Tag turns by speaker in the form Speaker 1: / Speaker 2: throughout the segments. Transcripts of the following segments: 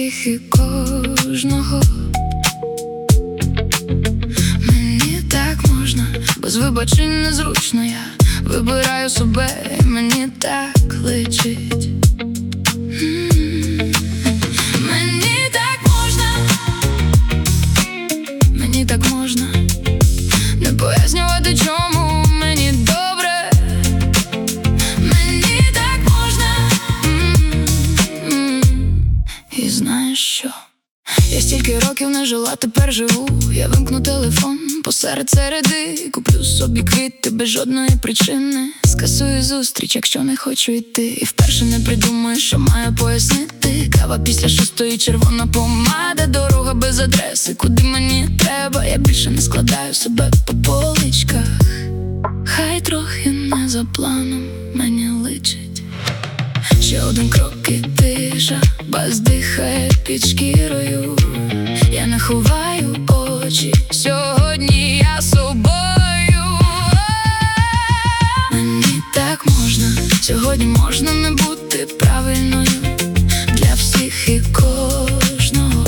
Speaker 1: всіх і кожного. Мені так можна, без вибачень незручно. Я вибираю себе, і мені так личить. Мені так можна, мені так можна, не пояснювати, чому мені добре. Мені так можна. І знаєш що? Я стільки років не жила, тепер живу. Я вимкну телефон посеред середи, куплю собі квіти без жодної причини, скасую зустріч, якщо не хочу йти, і вперше не придумаю, що маю пояснити. Кава після 6-ї, червона помада, дорога без адреси, куди мені треба. Я більше не складаю себе по поличках. Хай трохи не за планом мені личить. Ще один крок і тиша, бас дихає під шкірою. Я не ховаю очі, сьогодні я собою. Мені так можна, сьогодні можна не бути правильною для всіх і кожного.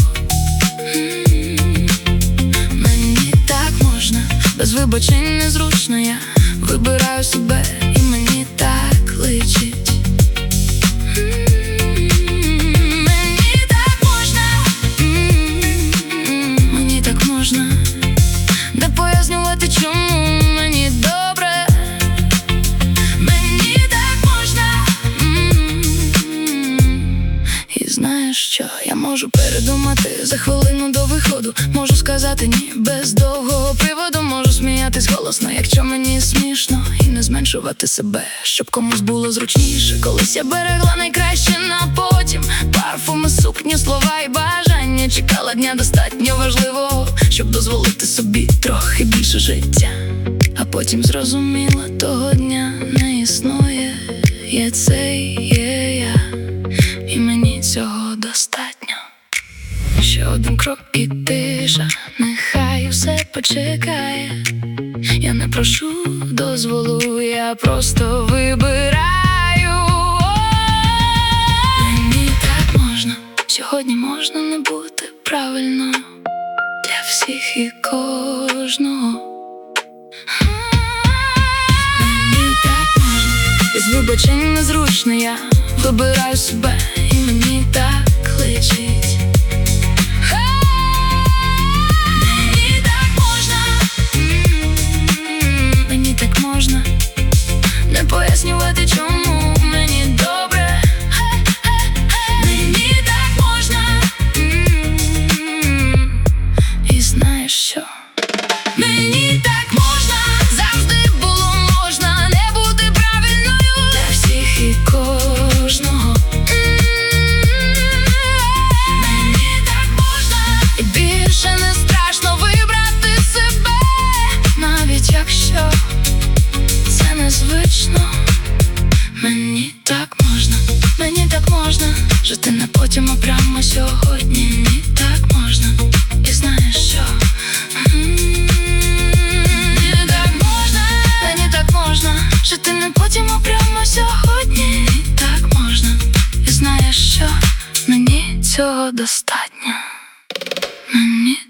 Speaker 1: Мені так можна, без вибачень незручно. Я вибираю себе, і мені так личить. Не пояснювати, чому мені добре. Мені так можна. І знаєш що? Я можу передумати за хвилину до виходу. Можу сказати ні без довгого приводу. Можу сміятись голосно, якщо мені смішно, і не зменшувати себе, щоб комусь було зручніше. Колись я берегла найкраще на потім, парфуми, сукні, слова і бажання. Чекала дня достатньо важливого, щоб дозволити собі трохи більше життя. А потім зрозуміла, того дня не існує. Є цей, є я, і мені цього достатньо. Ще один крок і тиша, нехай все почекає. Я не прошу дозволу, я просто вибираю. Мені так можна, сьогодні можна не бути правильною для всіх і кожного. Мені так можна, без вибачень незручно. Я вибираю себе, і мені так личить. Мені так можна, мені так можна, не пояснювати, чому мені добре. Мені так можна. І знаєш що? Мені так можна, завжди було можна не бути правильною для всіх і кожного. Мені так можна, і більше не страшно вибрати себе, навіть якщо це незвично. Мені так можна жити не потім, а прямо сьогодні. Мені так можна, і знаєш що? Мені так можна жити не потім, а прямо сьогодні. Мені так можна, і знаєш що? Мені цього достатньо. Мені